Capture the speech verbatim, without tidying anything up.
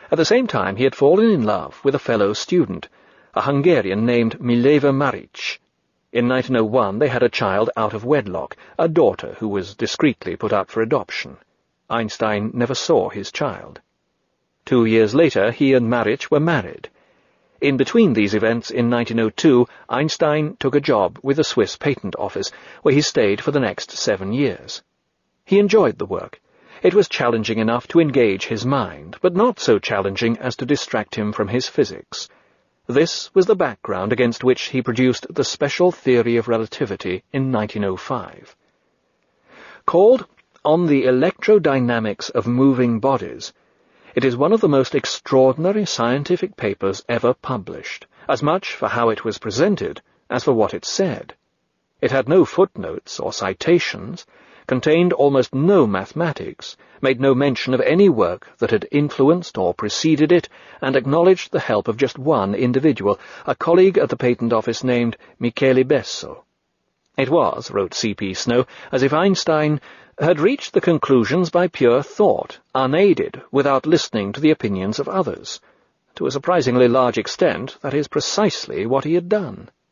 At the same time, he had fallen in love with a fellow student, a Hungarian named Mileva Maric. In nineteen oh one they had a child out of wedlock, a daughter who was discreetly put up for adoption. Einstein never saw his child. Two years later he and Maric were married. In between these events, in nineteen oh two, Einstein took a job with the Swiss Patent Office, where he stayed for the next seven years. He enjoyed the work. It was challenging enough to engage his mind, but not so challenging as to distract him from his physics. This was the background against which he produced the Special Theory of Relativity in nineteen oh five. Called On the Electrodynamics of Moving Bodies, it is one of the most extraordinary scientific papers ever published, as much for how it was presented as for what it said. It had no footnotes or citations, contained almost no mathematics, made no mention of any work that had influenced or preceded it, and acknowledged the help of just one individual, a colleague at the Patent Office named Michele Besso. It was, wrote C P Snow, as if Einstein had reached the conclusions by pure thought, unaided, without listening to the opinions of others. To a surprisingly large extent, that is precisely what he had done.